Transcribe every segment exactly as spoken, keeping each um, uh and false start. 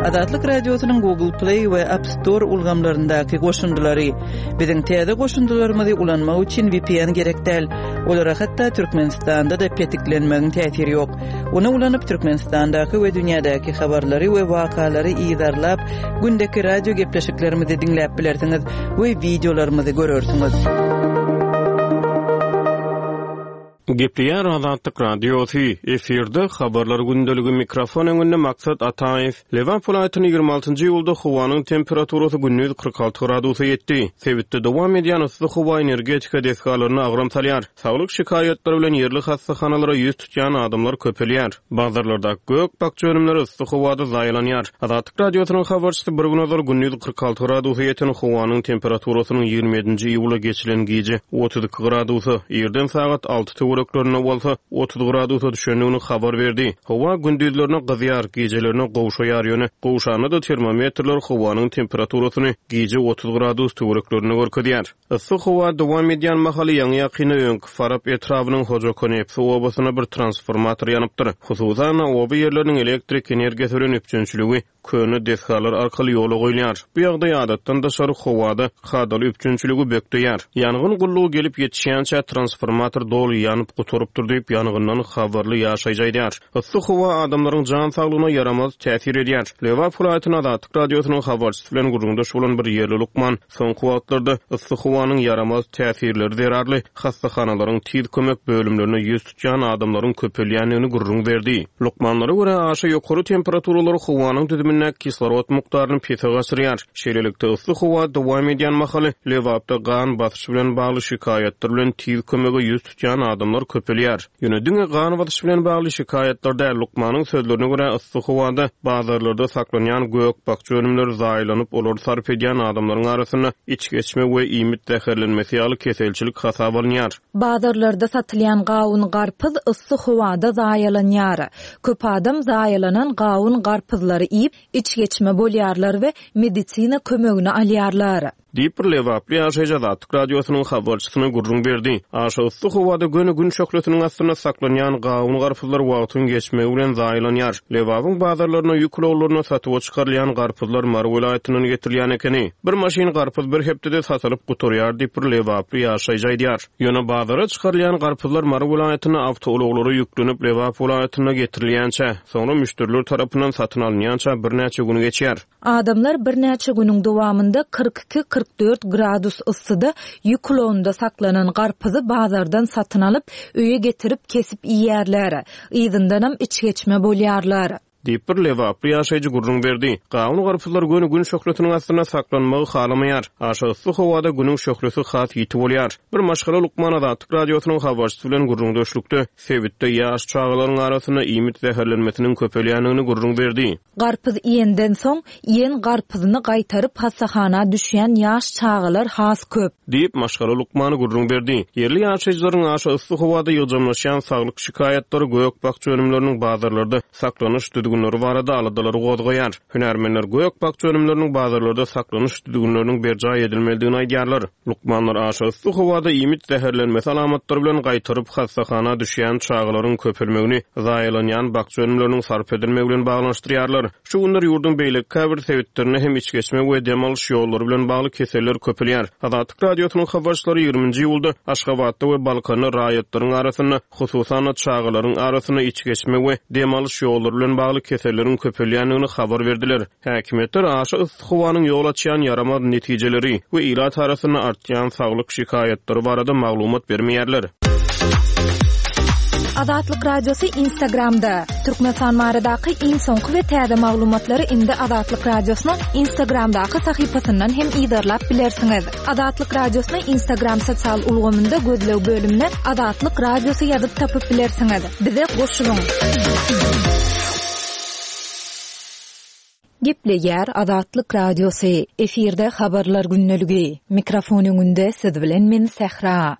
Adatlyk radiosynyň Google Play we App Store ulgamlaryndaky goşundylary. Biziň täze goşundylarymyzy ulanmak üçin V P N gerek däl. Olara hatda Türkmenistanda da petiklenmegiň täsiri ýok. Ona ulanyp Türkmenistandaky we dünýädäki habarlary we wakalary ýydarlap, gündäki radio gepleşiklerimizi dinläp bilersiňiz we videolarymyzy görersiňiz. Gepliýär Azatlyk radiosu efirde habarlar gündeligi mikrofon öňünde maksat Ataýew. Lewan polatyny ýygrima altynjy ýylda howanyň temperaturasy gündüz kırk altı gradusy ýetdi. Sebitde dowam edýän yssyk howa energetika deskalaryny agram salýar. Saglyk şikaýatlary bilen ýerli hastahanalara ýüz tutýan adamlar köpelýär. Bazarlarda gök bakça önümleri yssyk howada zaýlanýar. Azatlyk radiosynyň habarçysy bir gün azar gündüz kırk altı gradusy ýeten howanyň temperaturasynyň ýygrima ýedinji ýyly geçilen gece otuz iki gradusy ýerden sagat alty Öröklerine bolsa otuz gradusy düşenligini habar berdi. Howa gündüzlerine gyzýar, gecelerine gowşaýar ýöne. Gowşany da termometrler howanyň temperaturasyny gece otuz gradus töwereklerine görkezýär. Yssyk howa dowam edýän mahaly ýa-ni ýakyny öňk farap etrafynyň hojokonepsi obasyna bir transformator ýanypdyr. Hususan oba ýerleriň elektrik energiýasy bilen üpjünçiligi köne deskalar arkaly ýola goýulýar. Bu ýagdaý adatdan daşary howada hadaly üpjünçiligi bekleýär. Ýangyn gullugy gelip ýetişýänçe transformator doly ýanyp guturup durdyp ýangyndan habarly ýaşaýjydýar. Yssyk howa adamlaryň jan saglygyna ýaramaz täsir edýär. Lewa Polatyny Azatlyk radiosynyň habarçysy bilen gurulmda bolan bir ýerli Lukman soňky wagtlarda yssyk howanyň ýaramaz täsirleri zerarly hastahanalaryň tiz kömek bölümlerine ýüz tutýan adamlaryň köpelýänligini gurrun berdi. Lukmanlara görä aşa ýokary temperaturalary howanyň düzümine kislorod mukdaryny pete gasyrýar. Şeýlelikde yssyk howa dowam edýän mahaly Lewapda gan basyşy bilen bagly şikaýatlar bilen tiz kömege ýüz tutýan adamlar köpelýär. Ýöne diňe gan basyşy bilen bagly şikaýatlarda Lukmanyň sözlerine görä yssyk howada bazarlarda saklanýan gök bakça önümleri zaýlanyp olary sarf edýän adamlaryň arasyna iç geçme we iýmit täherlenmesi ýaly keselçilik hasap alınýar. Bazarlarda satylýan gawun garpyz yssyk howada zaýlanýar. Köp adam zaýlanan gawun garpyzlary iýip iç geçme bolýarlar we medisina kömegini alýarlar. Dipir Lewaply Azatlyk radiosynyň habarçysyna gurrun berdi. Aşa yssyk howada göne gün şökletynyň astyna saklanýan gawun garpyzlar wagtyň geçmegi bilen zaýlanýar. Lewabyň bazarlaryna ýüklewlerini satyp çykarylýan garpyzlar Mar welaýatynyň getirilýän ekeni. Bir maşyn garpyz bir hepdede satylyp guturýar diýip Lewaply ýaşaýjydýar. Ýöne bazara çykarylýan garpyzlar Mar welaýatyna awtolawlary ýüklenip Lewap welaýatyna getirilýänçe, soňra müşteriler tarapyndan satyn alınýança bir näçe gün geçýär. Adamlar bir näçe günüň dowamında kırk iki kırk dört gradus ıssyda ýüklewinde saklanan garpyzy bazardan satyn alyp öýe getirip kesip ýýärler. Ýygyndam iç geçme bolýarlar. Dipir Lewaply ýaşaýjy gurrun berdi. Gawun garpyzlar göni gün şökletynyň astyna saklanmagy halamaýar. Aşa yssyk howada güniň şöklesi has ýetip bolýar. Bir maşgala Lukman Azatlyk radiosynyň habarçysy bilen gurrun döşlükde sebitde ýaş çağlaryň arasyna iýmit zäherlenmesiniň köpelýänligini gurrun berdi. Garpyz ýenden soň ýen garpyzyny gaýtaryp hasahana düşýän ýaş çağlar has köp. Diýip maşgala Lukmany gurrun berdi. Ýerli ýaşaýjylaryň aşa yssyk howada ýygjamlaşýan saglyk şikaýatlary gök bakça önümleriniň bazarlarda saklanyş düdügünleri barada aladylary gozgoýar. Hünärmenler gök bakça önümleriniň bazarlarda saklanyş düdügünleriniň berjaý edilmeligini aýdýarlar. Lukmanlar aşa yssyk howada iýmit zäherlenmesi alamatlary bilen gaýtaryp hasahana düşýän çağlaryň köpelmegini, zaýlanýan bakça önümleriniň sarf edilmegi bilen baglanşdyrýarlar. Şu günler ýurdun beýleki käbir sebitlerine hem iç geçme we demalyş ýollary bilen bagly keseller köpelýär. Azatlyk radiosynyň habarçylary ýygrimiňji ýylda Aşgabatda we Balkany raýatlaryň arasyna, hususan çağlaryň arasyna iç geçme we demalyş ýollary bilen bagly keselleriň köpelýänligini habar berdiler. Häkimetler aşa yssyk howanyň ýol açýan ýaramaz netijeleri we ilat arasyna artýan saglyk şikaýatlary barada maglumat bermeýärler. Azatlyk radiosu Instagramda. Türkmenistan maradaky iň soňky we täze maglumatlary indi Azatlyk radiosynyň Instagramdaky sahypasyndan hem ýydarlap bilersiňiz. Azatlyk radiosynyň Instagram sosial ulgamynda gözlew bölümine Azatlyk radiosu ýazyp tapyp bilersiňiz. Bize goşulyň. Gepleýär Azatlyk radiosu. Efirde habarlar günneligi. Mikrofon öňünde siz bilen men Sehra.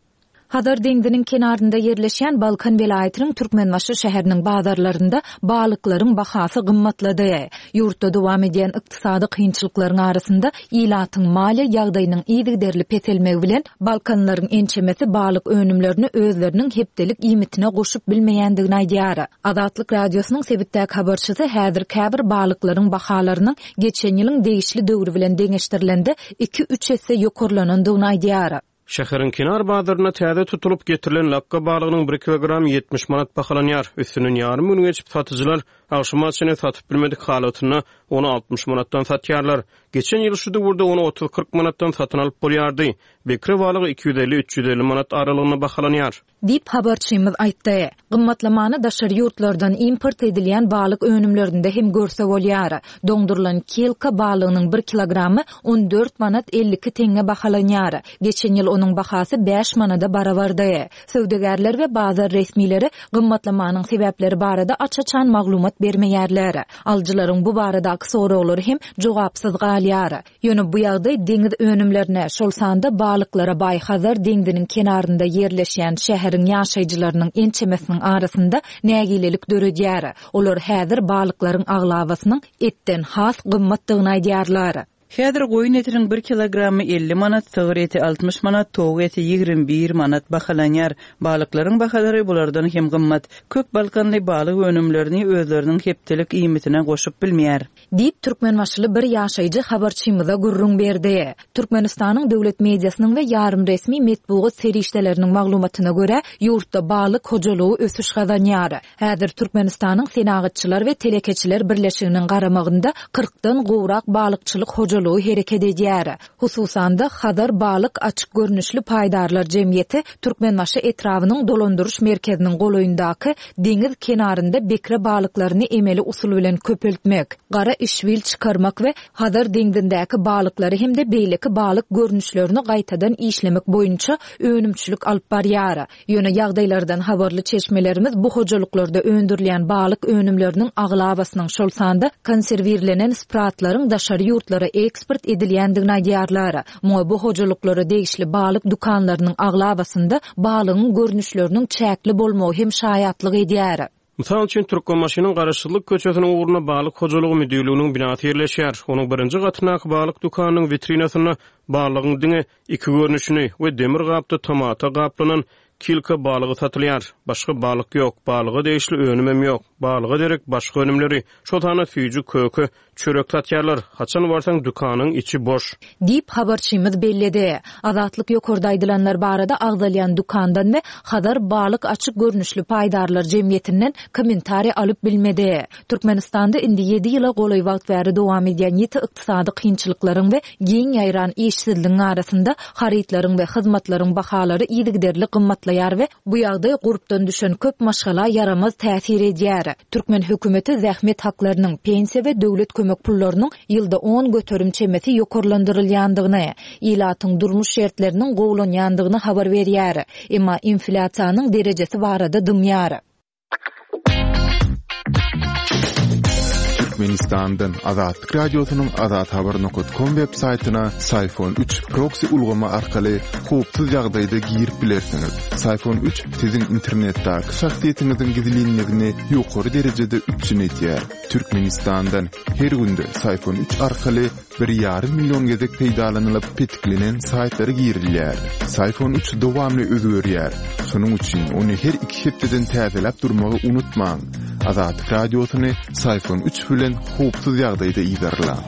Hadar deňdiniň kenarynda yerleşýän Balkan welaýatynyň Türkmenbaşy şäheriniň bazarlarynda balyklaryň bahasy gymmatlady. Ýurtda dowam edýän ykdysady kynçylyklaryň arasynda ilatyň maliýe ýagdaýynyň iýdigderli petelmegi bilen Balkanlaryň ençemesi balyk önümlerini özleriniň hepdelik iýmitine goşup bilmeýändigini aýdýar. Azatlyk radiosynyň sebitdäki habarçysy häzir käbir balyklaryň bahalarynyň geçen ýylyň değişli döwrü bilen deňeşdirilende iki üç esse ýokarlanandygyny aýdýar. Şäheriň kenar bazaryna täze tutulup getirilen lakka balygynyň bir kilogram yetmiş manat bahalanýar. Üstünden ýarym gün geçip satyjylar agşamaçyny satyp bilmedik halatyna onu altmış manatdan satýarlar. Geçen ýyl şu döwürde onu otuz kırk manatdan satyn alyp bolýardy. Bekre balygy iki yüz elli üç yüz elli manat aralygyna bahalanýar. Dip habarçymyz aýtdy. Gymmatlamany daşary ýurtlardan import edilýän balyk önümlerinde hem görse bolýar. Doňdurulan kelka balygynyň bir kilogramy on dört manat elli iki teňe bahalanýar. Geçen ýyl onuň bahasy beş manada barabardy. Söwdegärler we bazar resmileri gymmatlamanyň sebäpleri barada açaçan maglumat bermeýärler. Aljylaryň bu baradaky soraglary hem jogapsyz galýar. Ýöne bu ýagdaý deňiz önümlerine şol sanda balyklara Baýhazar deňdiniň kenarynda yerleşýän şäheriň ýaşaýjylarynyň ençemesiniň arasynda nägilelik döredýär. Olar häzir balyklaryň aglawasynyň etten has gymmatdygyny aýdýarlar. Häzir goýun etiniň bir kilogramy elli manat, sığır eti altmış manat, towuk eti ýigirmi bir manat bahalanýar. Balyklaryň bahalary bulardan hem gymmat. Kök Balkanly balyk önümlerini özleriniň hepdelik iýmitine goşup bilmeýär. Dip Türkmenbaşly bir ýaşaýjy habarçymyza gurrun berdi. Türkmenistanyň döwlet mediasynyň we ýarym resmi metbuat serişdeleriniň maglumatyna görä, ýurtda balyk hojalygy ösüş gazanýar. Häzir Türkmenistanyň senagatçylar we telekeçiler birleşiginiň garamagynda kırkdan gowrak balykçylyk hojalygy hereket edýär. Hususan da Hadar Balyk açyk görnüşli paýdarlar jemgyýeti Türkmenbaşy etrawynyň dolandyryş merkeziniň goloýundaky deňiz kenarynda bekre balyklaryny emeli usul bilen köpeltmek, gara işwil çykarmak we Hadar deňdindäki balyklary hemde beýleki balyk görnüşlerini gaýtadan işlemek boýunça önümçilik alyp barýar. Ýöne ýagdaýlardan habarly çeşmelerimiz bu hojalyklarda öndürilýän balyk önümleriniň aglawasynyň şol sanda konserwirlenen spratlaryň daşary ýurtlara eksport edilýändigini aýdýarlar. Moňa bu hojalyklara degişli balyk dukanlarynyň aglawasynda balygyň görnüşleriniň çäkli bolmagy hem şaýatlyk edýär. Mysal üçin Türkmenbaşynyň Garaşlyk köçesiniň uğruna balyk hojalygy müdürlüğiniň binasy ýerleşýär. Onuň birinji gatynaky balyk dukanynyň vitrinasyna balygyň diňe iki görnüşini we demir gapda tomata gaplanan kilka balygy satylýar. Başga balyk ýok, balyga degişli önümem ýok. Balyga derek başga önümleri, şotana füýjü kökü, çörek satýarlar. Haçan barsaň dukanyň içi boş. Dip habarçymyz belledi. Azatlyk ýokarda aýdylanlar barada agdalýan dukandan we Hadar balyk açyk görnüşli paýdarlar jemgyýetinden kommentari alyp bilmedi. Türkmenistanda indi ýedi ýyla goly wagt bäri dowam edýän ýeti ykdysady kynçylyklaryň we giň ýaýran işsizligiň arasynda harytlaryň we hyzmatlaryň bahalary iýdigderli gymmatlaýar we bu ýagdaý gurupdan düşen köp maşgala yaramaz täsir edýär. Türkmen hökümeti zähmet haklarynyň pensiýa we döwlet kömek pullarynyň ýylda on göterimçemesi ýokarlandyrylýandygyny, ilatyň durmuş şertleriniň gowlanýandygyny habar berýär. Emma inflasiýanyň derejesi barada dymýar. Türkmenistan'dan Azatlyk radiosynyň azat habar nokta com web saytyna Sayfon üç proxy ulgama arkaly howpsuz ýagdaýda girip bilersiňiz. Sayfon üç siziň internetdäki şahsiýetiňiziň gizliligini ýokary derejede üçin etýär. Türkmenistan'dan her günde Sayfon üç arkaly bir ýarym million gezek peýdalanylyp petiklenen saytlary girilýär. Sayfon üç dowamly özgörýär. Şonuň üçin ony her iki hepdeden täzelep durmagy unutmaň. Azatlyk radiosyny Sayfon üç bilen howpsuz ýagdaýda iýdirler.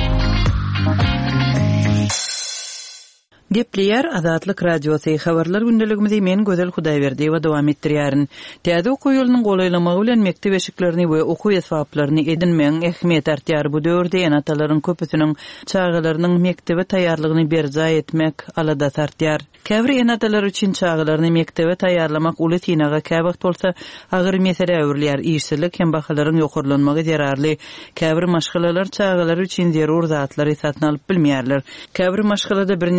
Gepleýär Azatlyk radiosyny habarlar gündeligimizi men Gözel Hudaýberdi we dowam etdirýärin. Täze okuw ýolunyň golaýlamagy bilen mektep eşiklerini we okuw esbaplaryny edinmeň ähmiýet artýar. Bu döwürde enatalaryň köpüsiniň çağalarynyň mektebe taýýarlygyny berja etmek alada tartýar. Käbir enatalar üçin çağalaryny mektebe taýýarlamak uly tinaga käbagt bolsa, agyr mesele öwürlýär. Işsizlik hem bahalaryň ýokarlanmagy zararly. Käbir maşgalalar çağalar üçin zerur zatlary satyn alyp bilmeýärler. Käbir maşgalada bir näçe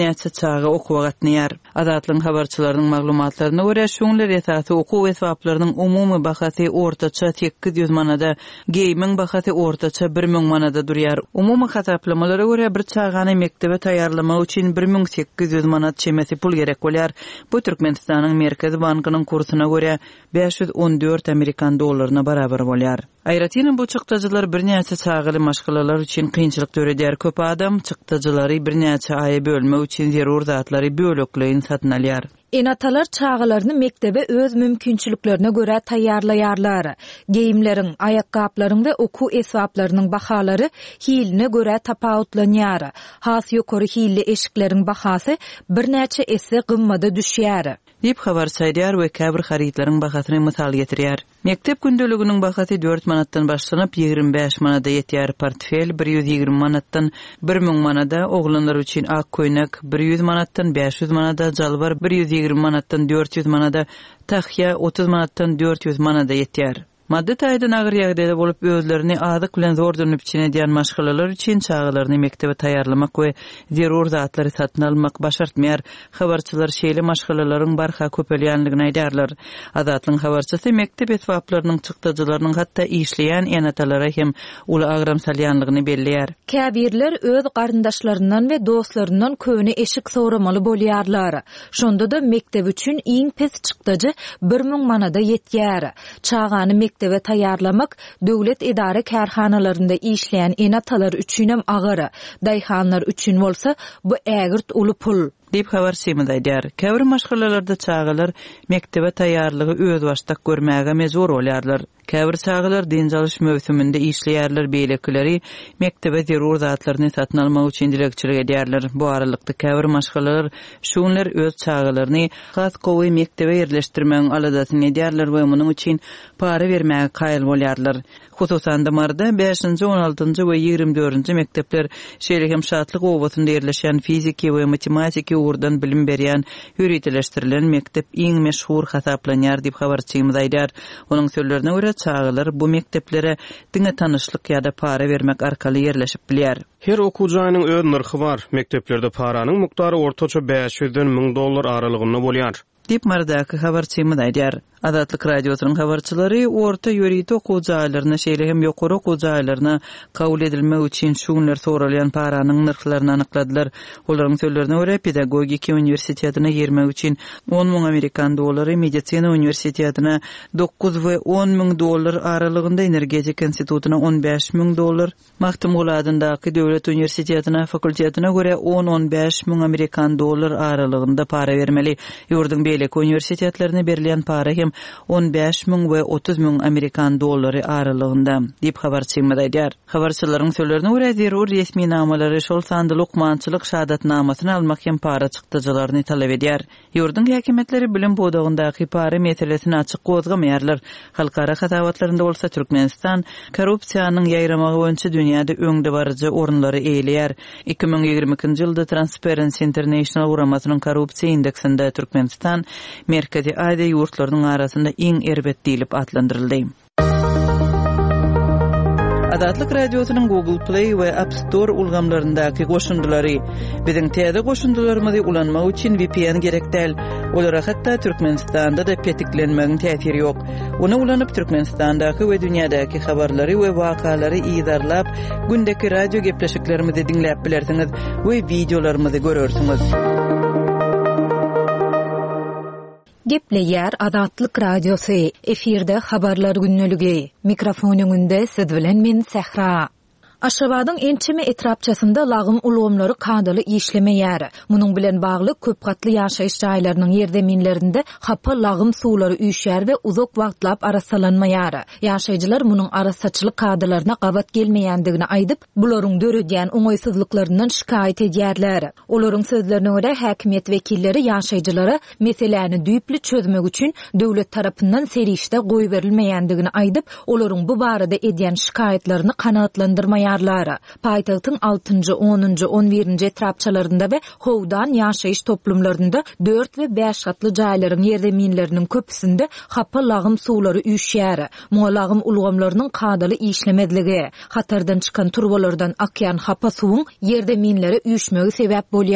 çağı okuwa gatnaýar. Azatlyň habarçylarynyň maglumatlaryna görä şoňlar esasy okuw esbaplarynyň umumy bahasy ortaça sekiz yüz manada, geýmiň bahasy ortaça bir müň manada durýar. Umumy hasaplamalara görä bir çağany mektebe taýýarlamak üçin bir müň sekiz yüz manat çemesi pul gerek bolýar. Bu Türkmenistanyň Merkezi bankynyň kursyna görä beş yüz on dört Amerikan dollaryna barabar bolýar. Aýratynyn bu çykdyjylar bir näçe çağıly maşgalalar üçin kynçylyk töredýär. Köp adam çykdyjylary bir näçe aýy bölmek üçin zerur zatlary bölekleýin satyn alýar. Enatalar çağılaryny mektebe öz mümkinçiliklerine göre taýýarlaýarlar. Geyimleriň, ayakkablaryň we okuw esbaplarynyň bahalary hiline göre tapawutlanýar. Has ýokary hilli eşikleriň bahasy bir näçe esse gymmada düşýär. Dip habar saýdýar we käbir harytlaryň bahasyny mysal getirýär. Mektep gündeliginiň bahasy dört manatdan başlanyp ýigirme beş manada ýetýär. Portfel bir yüz ýigirme manatdan bir müň manada, oglanlar üçin ak koýnak bir yüz manatdan beş yüz manada, jalbar bir yüz ýigirme manatdan dört yüz manada, taxya otuz manatdan dört yüz manada ýetýär. Madde taýdan agyr ýagdaýda bolup özlerini azyk bilen zor dönüp içine diýen maşgalalar üçin çağılaryny mektebe taýýarlamak we zerur zatlary satyn almak başartmaýar. Habarçylar şeýle maşgalalaryň barha köpelýänligini aýdarlar. Azatlyň habarçysy mektep esbaplarynyň çykdyjylarynyň hatda işleýän enatalara hem uly agram salýanlygyny belleýär. Käbirler öz garyndaşlaryndan we dostlaryndan köni eşik soramaly bolýarlar. Şonda da mektep üçin iň pes çykdyjy bir müň manada ýetýär. Çağany mektebe taýýarlamak döwlet edara kärhanalarynda işleýän enatalar üçin hem agyr, daýhanlar üçin bolsa bu ägirt uly pul. Dip habar semdaýar. Käbir maşgalalarda çağılar mektebe taýýarlygy öz başda görmäge mezur bolýarlar. Käbir çağılar dinjalış mövsüminde işleýärler, beýlekleri mektebe zerur zatlaryny satyn almak üçin dilekçilik edýärler. Bu aralykda käbir maşgalalar şoňlar öz çağılaryny has gowy mektebe ýerleşdirmäň aladasyny edýärler we munyň üçin para bermäge kaýyl bolýarlar. Hususan da marda beşinji, on altynjy we ýigirme dördünji mektepler şeýle hem şatlyk obasynda ýerleşen fiziki we matematika urdan bilim berýän, ýürütleşdirilen mektep iň meşhur hasaplanýar diýip habarçymyz aýdar. Onuň sözlerine görä çağılar bu mekteplere diňe tanyşlyk ýa-da para bermek arkaly ýerleşip bilýär. Her okuwjanyň öz narxy bar. Mekteplerde paranyň mukdary ortaça beş yüzden müň dollar aralygynda bolýar. Dip mardaky habarçymyz aýdar. Azatlyk radiosynyň habarçylary orta ýörüýte okuw jaýlaryna şeýle hem ýokary okuw jaýlaryna kabul edilmek üçin şoňlar soralýan paranyň narhlaryny anykladylar. Olaryň sözlerine görä pedagogika uniwersitetine girmek üçin on müň Amerikan dollary, medisina uniwersitetine dokuz we on müň dollar aralygynda, energetik institutyna on beş müň dollar, Mahtum Guladyndaky döwlet uniwersitetine fakultetine görä on on beş müň Amerikan dollar aralygynda para bermeli. Ýurdun beýleki uniwersitetlerine berilýän para hem on beş müň we otuz müň Amerikan dollary aralygynda diýip habarçymyz aýdar. Habarçylaryň sözlerine görä zerur resmi namalary şol sandy lukmançylyk şahadatnamasyny almak hem para çykdyjylaryny talap edýär. Ýurdun häkimetleri bilim bodagyndaky para meselesini açyk gozgamaýarlar. Halkara hasabatlarynda bolsa Türkmenistan korrupsiýanyň ýaýramagy boýunça dünýäde öňde barjy orunlary eýleýär. iki bin ýigirme ikinji ýylda Transparency International uramasynyň korrupsiýa indeksinde Türkmenistan Merkezi Aýda ýurtlarynyň arasynda iň erbet diýilip atlandyryldy. Azatlyk radiosynyň Google Play we App Store ulgamlaryndaky goşundylary biziň täze goşundylarymyzy ulanmak üçin V P N gerekdäl. Olara hatda Türkmenistanda da petiklenmegiň täsiri ýok. Onu ulanyp Türkmenistandaky we dünýädäki habarlary we wakalary ýydarlap gündäki radio gepleşiklerimizi diňläp bilersiňiz we videolarymyzy görersiňiz. Gepleýär Azatlyk radiosy. Efirde habarlar günneligi. Mikrofonyň önünde siz bilen men Sehra. Aşgabatyň ençeme etrapçasynda lagym ulgamlary kadaly işlemeýär. Munyň bilen bagly köp gatly ýaşaýyş jaýlarynyň ýerdeminlerinde hapa lagym suwlary üýşär we uzak wagtlap arasalanmaýar. Ýaşaýjylar munyň arasaçylyk kadalaryna gabat gelmeýändigini aýdyp, bularyň döredýän oňaýsızlyklaryndan şikaýet edýärler. Olaryň sözlerine görä häkimet wekilleri ýaşaýjylara meseleni düýpli çözmek üçin döwlet tarapyndan serişde goý berilmeýändigini aýdyp, olaryň bu barada edýän şikaýetlerini kanaatlandyrmaýar. Paýtagtyň altynjy, onunjy, on birinji etrapçalarynda we howdan ýaşaýyş toplumlarynda dört we beş gatly jaýlaryň ýerdeminleriniň köpüsinde hapa lagym suwlary üýşýär. Muňa lagym ulgamlarynyň kadaly işlemedligi, hatardan çykan turbalardan akýan hapa suwuň ýerdeminlere üýşmegi sebäp bolýar.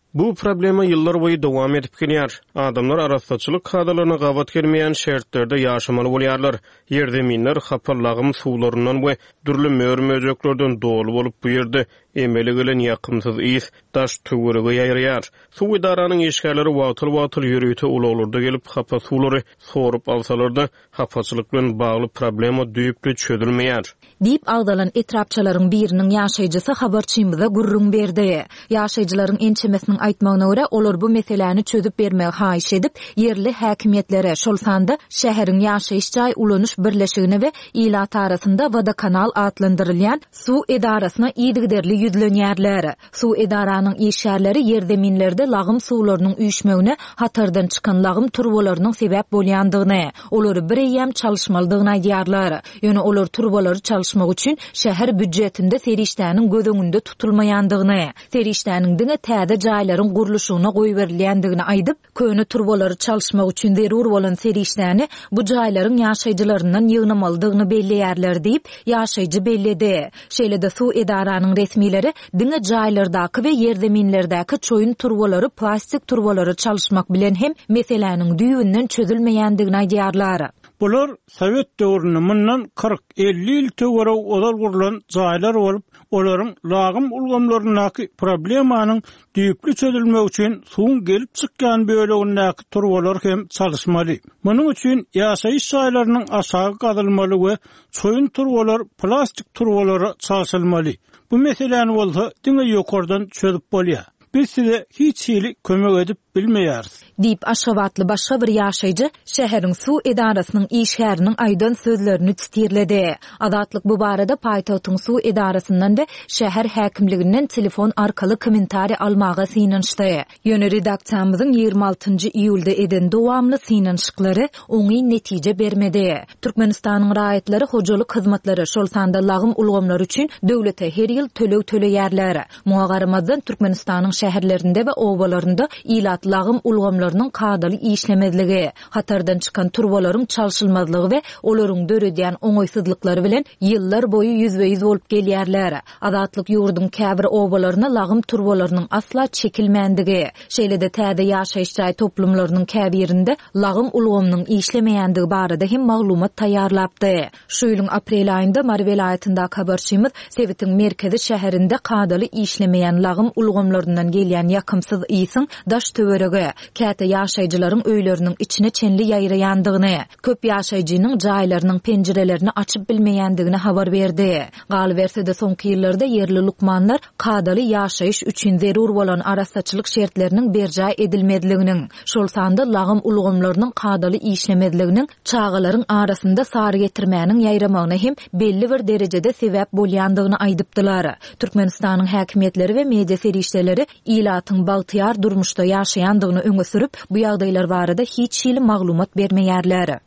Bu problema yıllar boyu dowam edip gelýär. Adamlar arastaçylyk kadalaryna gabat gelmeýän şertlerde ýaşamaly bolýarlar. Ýerdeminler haparlagym suwlaryndan we dürli mörmejeklerden dolu bolup bu ýerde emeli gelen ýakymsyz is daş töwerege ýaýrýar. Suw idaranyň işgärleri watyl-watyl ýürüýte ulaglarda gelip hapa suwlary sorup alsalarda hapaçylyk bilen bagly problema düýüpli çözülmeýär. Diýip agdalan etrapçylaryň biriniň ýaşaýjysy habarçymyza gurrun berdi. Ýaşaýjylaryň ençemesiniň aýtmagyna görä olar bu meseleni çözüp bermäge haýyş edip ýerli häkimetlere şol sanda şäheriň ýaşaýyş jaý ulanyş birleşigine we ilat arasynda Vodokanal adlandyrylýan suw edarasyna ýygyderli ýüzlenýärler. Suw edaranyň işgärleri ýerdeminlerde lagym suwlarynyň üýşmegine hatardan çykan lagym turbolarynyň sebäp bolýandygyny, olary bir ýem çalyşmalydygyny aýdýarlar. Ýöne olar turbolary çalyşmak üçin şäher büdjetinde serişdäniň gözüňünde tutulmaýandygyny, serişdäniň diňe täze jaýlaryň guruluşyna goýberilýändigini aýdyp, köni turbolary çalyşmak üçin zerur bolan serişdäni bu jaýlaryň ýaşaýjylaryndan ýygnamalydygyny belleýärler diýip ýaşaýjy belledi. Şeýle-de suw edaranyň resmileri diňe jaýlardaky we ýerdeminlerdäki çoýun turbolary plastik turbolary çalyşmak bilen hem meseleniň düýünden çözülmeýändigini aýdýarlar. Bular Sowet döwrüne mundan kırk elli ýyl töwere odal gurulan jaýlar bolup, olaryň lagym ulgamlarynaky problemanyň düýüpli çözülmegi üçin suwun gelip çykýan bölegindäki turbolar hem çalyşmaly. Munyň üçin ýaşaýyş jaýlarynyň aşagy gadylmaly we çoýun turbolar plastik turbolary çalyşylmaly. Bu meseleni bolsa diňe ýokardan çözüp bolýar. Biz size hiç ýyly kömek edip bilmeýäris. Diýip Aşgabatly başga bir ýaşaýjy şäheriň suw edarasynyň işgäriniň aýdan sözlerini titirledi. Adatlyk bu barada paýtagtyň suw edarasyndan we şäher häkimliginden telefon arkaly kommentari almaga synanşdy. Ýöne redaksiýamyzyň ýygrimi altynjy iýulda eden dowamly synanşyklary oňy netije bermedi. Türkmenistanyň raýatlary hojalyk hyzmatlary şol sanda lagym ulgamlar üçin döwlete her ýyl tölew töleýärler. Muňa garamazdan Türkmenistanyň şäherlerinde we obalarynda ilat lagym ulgamlarynyň kadaly işlemezligi, hatardan çykan turbolaryň çalyşylmazlygy we olaryň döredýän oňoýsuzlyklary bilen ýyllar boýu ýüzbe ýüz bolup gelýärler. Adatlyk ýurduň käbir obalaryna lagym turbolarynyň asla çekilmänligi, şeýle-de täze ýaşaýyş jaý toplumlarynyň käbirinde lagym ulgamynyň işlemeýändigi barada hem maglumat taýýarlapdy. Şu ýylyň aprel aýynda Mari welaýatynda habarçymyz Sewitiň merkezi şäherinde kadaly işlemeýän lagym ulgamlaryndan gelýän ýakymsyz iýsiň daş töwerege käte ýaşaýjylaryň öýleriniň içine çenli ýaýraýandygyny, köp ýaşaýjynyň jaýlarynyň penjirelerini açyp bilmeýändigini habar berdi. Galy bersede soňky ýyllarda ýerli lukmanlar kadaly ýaşaýyş üçin zerur bolan arastaçylyk şertleriniň berjä edilmezliginiň, şol sanda lagym ulgamlarynyň kadaly işlemezliginiň çağalaryň arasynda sary getirmäniň ýaýramagyna hem belli bir derejede sebäp bolýandygyny aýdypdylar. Türkmenistanyň häkimetleri we media serişdeleri ilatyň bagtyar durmuşda ýaşaýandygyny öňe sürüp, bu ýagdaýlar barada hiç ýyly maglumat bermeýärler.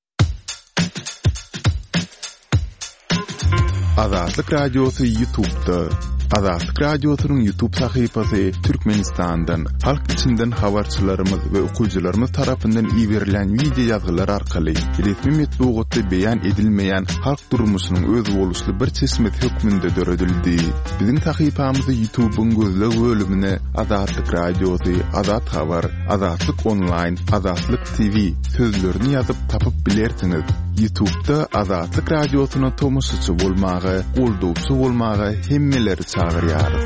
Azatlyk Radiosu YouTube'da. Azatlyk Radiosunyň YouTube sahypasy Türkmenistandan, halk içinden habarçylarymyz we okuwçylarymyz tarapyndan iýerilen video ýazgylar arkaly resmi metbugatda beýan edilmeýän halk durmuşynyň öz boluşly bir çeşmet hökmünde döredildi. Biziň sahypamyzy YouTube'un gözleg bölümine Azatlyk Radiosu, Azat Habar, Azatlyk Online, Azatlyk T V sözlerini ýazyp tapyp bilersiňiz. YouTube'da Azatlyk Radiosuny tomoşaçy bolmagy, goldowçy bolmagy hemmeleri çağırýarys.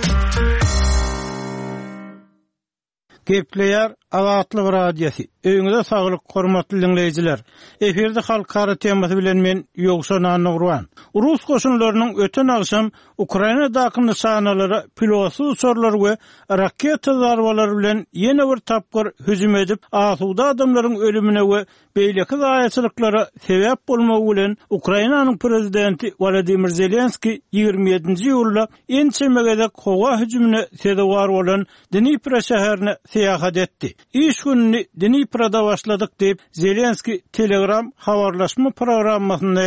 Gepleýär Azatlyk Radiosu. Öňüňizde saglyk, hormatly dinleýijiler. Eferde halkara temasy bilen men Ýogşan Anurwan. Rus goşunlarynyň öten agşam Ukrainadaky nişanalary, pilotsuz uçurlar we raketa zarbalary bilen ýene bir tapgyr hüjüm edip, asuda adamlaryň ölümine we beýleki zaýatçylyklara sebäp bolmagy bilen Ukrainanyň prezidenti Volodymyr Zelenski ýygrimi ýedinji ýylda ençemegede kowa hüjümine sebäp bolan Dnipro şäherine seýahat etdi. İş gününi Dniproda başladyk diýip Zelenski Telegram habarlaşma programmasyna ýazdy.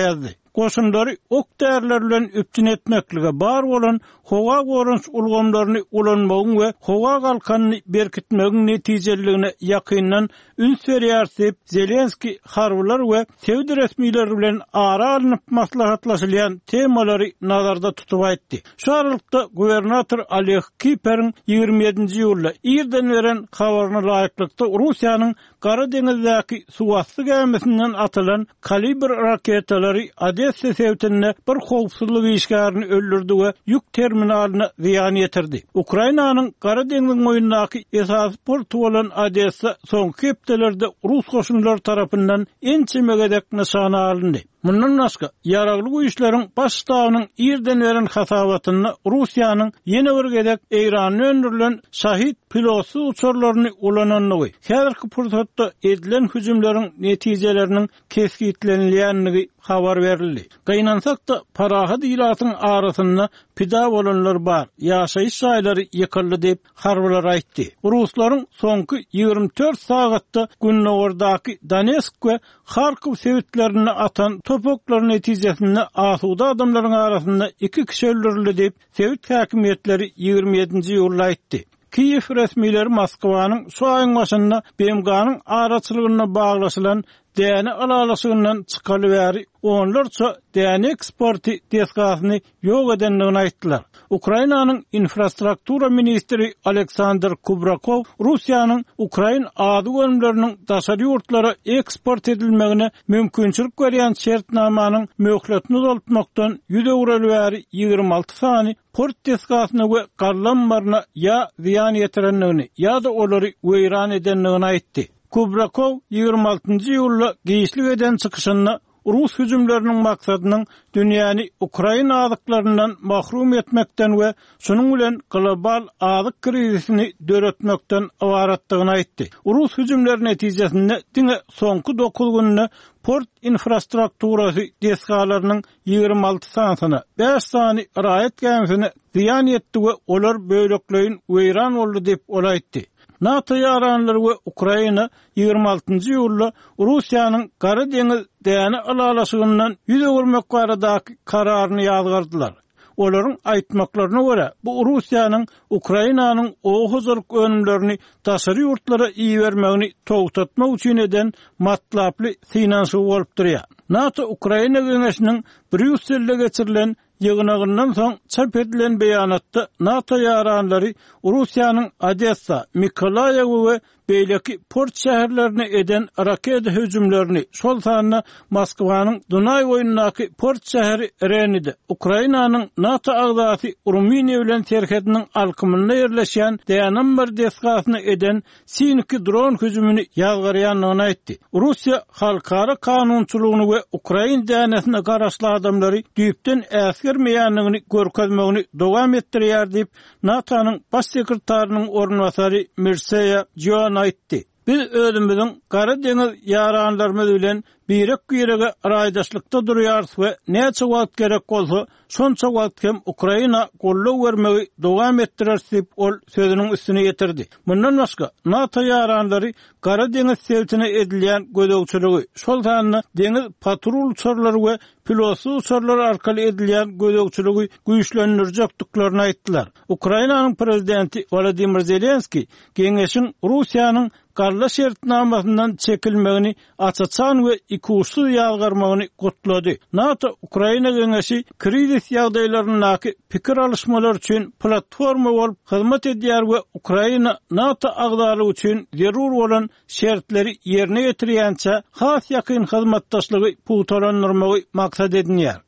goşunlary ok därler bilen üptün etmeklige bar bolan howa gorunç ulgamlaryny ulanmagyň we howa galkanyny berkitmegiň netijeligine ýakyndan ün serýärsiip Zelenski harbylar we Sewdi resmiýetleri bilen ara alynıp maslahatlaşylýan temalary nazarda tutup aýtdy. Şu aralykda gubernator Oleg Kiperň ýigirme ýedinji ýylda ýerden beren habaryna laýyklykda Russiýanyň Gara deňizdäki suwasty gemisinden atylan kalibr raketalary Odessa sewtine bir howpsuzlyk işgärini öldürdi we ýük terminalyny ziýan ýetirdi. Ukrainanyň Gara deňiziň moýundaky esas portu bolan Odessa soňky hepdelerde Rus goşunlary tarapyndan ençemegedek nişana alındy. Mundan başga, ýaragly güýçleriň baş ştabynyň ýerden beren hasabatyny Russiýanyň ýene bir gedek Eýranyň öndürilen şahit pilotsuz uçurlaryny ulananlygy, häzirki pursatda edilen hüjümleriň netijeleriniň keskitlenilýänligi habar berildi. Gaýnansak-da parahat ýylatyň arasynda pida bolanlar bar, ýaşaýyş şaýlary ýykyldy diýip harbylar aýtdy. Ruslaryň soňky ýigirme dört sagatda Günnowrdaky Donetsk we Kharkiv sewitlerini atan topoklar netijesinde asuda adamlaryň arasynda iki kişi öldürildi diýip sewit häkimetleri ýigirme ýedinji ýylda aýtdy. Kiyev resmiýetleri Moskwanyň şu aýyň başynda B M G'nyň araçylygyna baglaşylan däne alalasyndan çykaly bäri onlarça däne eksporty desgasyny ýok edenligini aýtdylar. Ukrainanyň infrastruktura ministri Aleksandr Kubrakov Russiýanyň Ukrain ady gönümleriniň daşary ýurtlara eksport edilmegine mümkinçilik berýän şertnamanyň möhletini uzatmakdan ýüz ewrol bäri ýigirme alty sany port desgasyna we garlanmaryna ýa ziýan ýetirenligini ýa-da olary weýran edenligini aýtdy. Kubrakov ýigirme altynjy ýylda giýişlik eden çykyşyny Rus hüjümleriniň maksadynyň dünýäni Ukraina azyklaryndan mahrum etmekden we şonuň bilen global azyk krizisini döretmekden ibaratdygyny aýtdy. Rus hüjümleri netijesinde diňe soňky dokuz günde port infrastrukturasy desgalarynyň ýigirme alty sanyna beş sany raýat gemisini ziýan etdi we olar böýlekleýin weýran boldy diýip olaýtdy. NATO ýaranlary we Ukraina ýigirme altynjy ýylda Russiýanyň Gara deňiz däne alalasyndan ýüz ewrmek baradaky kararyny ýazgardylar. Olaryň aýtmaklaryna görä, bu Russiýanyň Ukrainanyň oğuzlyk önümlerini daşary ýurtlara iýermegini togtatmak üçin eden matlaply finansiýa bolup durýar. NATO Ukraina Geňeşiniň Brüsselde geçirilen ýygnagyndan soň çap edilen beýanatda NATO ýaranlary Russiýanyň Odessa, Mikolaýew we beýleki port şäherlerine eden raket hüjümlerini şol sanyna Moskwanyň Dunay boýundaky port şäheri Renide, Ukrainanyň NATO agzasy Ruminiýa bilen serhediniň alkymynda ýerleşýän dänember desgasyny eden siniki dron hüjümini ýazgarýanlygyny aýtdy. Russiýa halkara kanunçylygyny we Ukraina dänesine garaşly adamlary düýpden äsgermeýänligini görkezmegini dowam etdirýär diýip NATO'nyň baş sekretarinyň ornwasary Mircea Joan aýtdy. Biz özümizin Gara deňiz ýaranlarymyz bilen birek ýerege raýdaşlykda durýarys we näçe wagt gerek bolsa, şonça wagt hem Ukraina gollaw bermegi dowam etdirer diýip ol sözüniň üstüne ýetirdi. Mundan başga NATO ýaranlary Gara deňiz sewtine edilýän gödögçüligi, şol sanyna deňiz patrul uçurlary we pilotsuz uçurlar arkaly edilýän gödögçüligi güýçlendirjekdiklaryny aýtdylar. Ukrainanyň prezidenti Volodymyr Zelenski Geňeşiň Russiýanyň Garla şertnamasyndan çekilmegini açaçan we iki uçsuz ýalgarmagyny gutlady. NATO Ukraina Geňeşi krizis ýagdaýlaryndaky pikir alışmalar üçin platforma bolup hyzmat edýär we Ukraina NATO agdalygy üçin zerur bolan şertleri ýerine ýetirýänçe has ýakyn hyzmatdaşlygy puwtalandyrmagy maksat edilýär.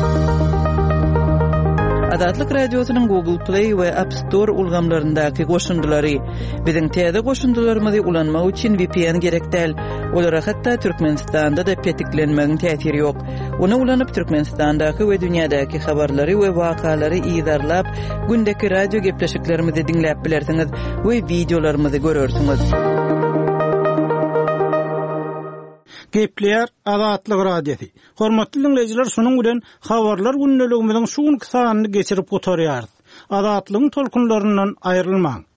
Adatlyk radiosynyň Google Play we App Store ulgamlaryndaky goşundylary biziň täze goşundylarymyzy ulanmak üçin V P N gerek däl. Olara hatda Türkmenistanda da petiklenmegiň täsiri ýok. Onu ulanyp Türkmenistandaky we dünýädäki habarlary we wakalary ýydarlap gündäki radio gepleşiklerimizi diňläp bilersiňiz we videolarymyzy görersiňiz. Gepleýär Adatlyk radiosi. Hormatly dinleýijiler, şonuň bilen habarlar gündeligimiziň şu günkü sanyny geçirip oturýarys. Adatlygyň tolkunlaryndan aýrylmaň.